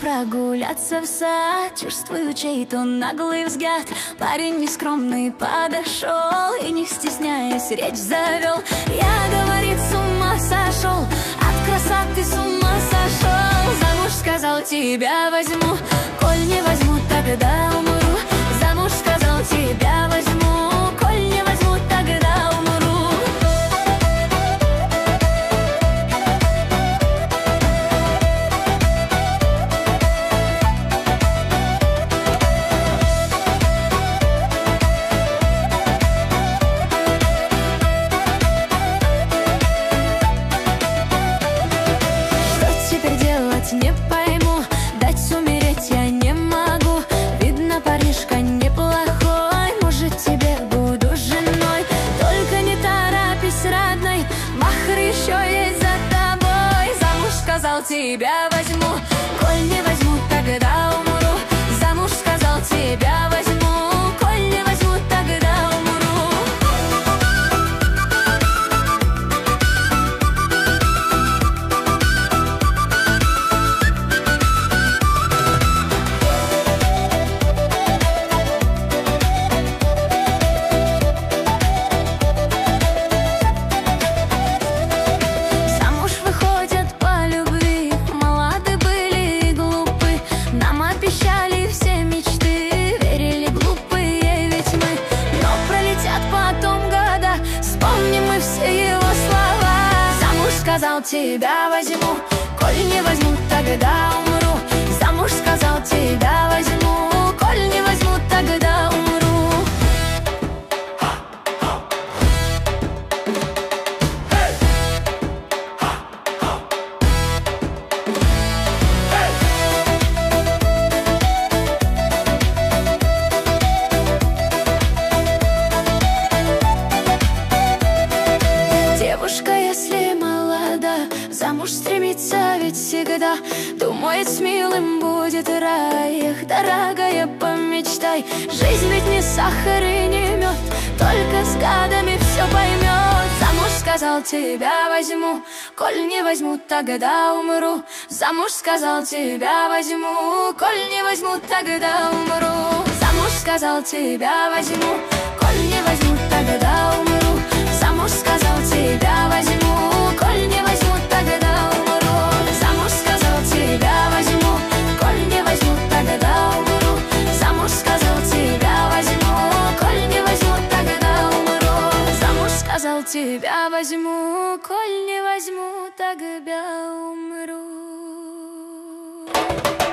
прогуляться в сад. Чувствую чей-то наглый взгляд. Парень нескромный подошел и, не стесняясь, речь завел. Я, говорит, с ума сошел, от красоты с ума сошел. Замуж, сказал, тебя возьму, коль не возьму, тогда умру. Замуж, сказал, тебя возьму, коль не возьму, тогда умру. Не пойму, дать умереть я не могу. Видно, парнишка неплохой, может, тебе буду женой. Только не торопись, родной, махр еще есть за тобой. Замуж, сказал, тебя возьму, коль не возьму, тогда умру. Замуж, сказал, тебя возьму, коль не возьму, тогда умру. Сказал, тебя возьму, коль не возьму, тогда умру. Замуж, сказал, тебя возьму, коль не возьму, тогда умру. Девушка, если замуж стремится ведь всегда, думает, с милым будет рай. Эх, дорогая, помечтай, жизнь ведь не сахар и не мед, только с годами все поймет. Замуж, сказал, тебя возьму, коль не возьму, тогда умру. Замуж, сказал, тебя возьму, коль не возьму, тогда умру. Замуж, сказал, тебя возьму, коль не возьму, тогда умру. Замуж, сказал, тебя возьму, коль не возьму, тогда умру. Замуж, сказал, тебя возьму, коль не возьму, тогда умру. Замуж, сказал, тебя возьму, коль не возьму, тогда умру. Замуж, сказал, тебя возьму, коль не возьму, тогда умру.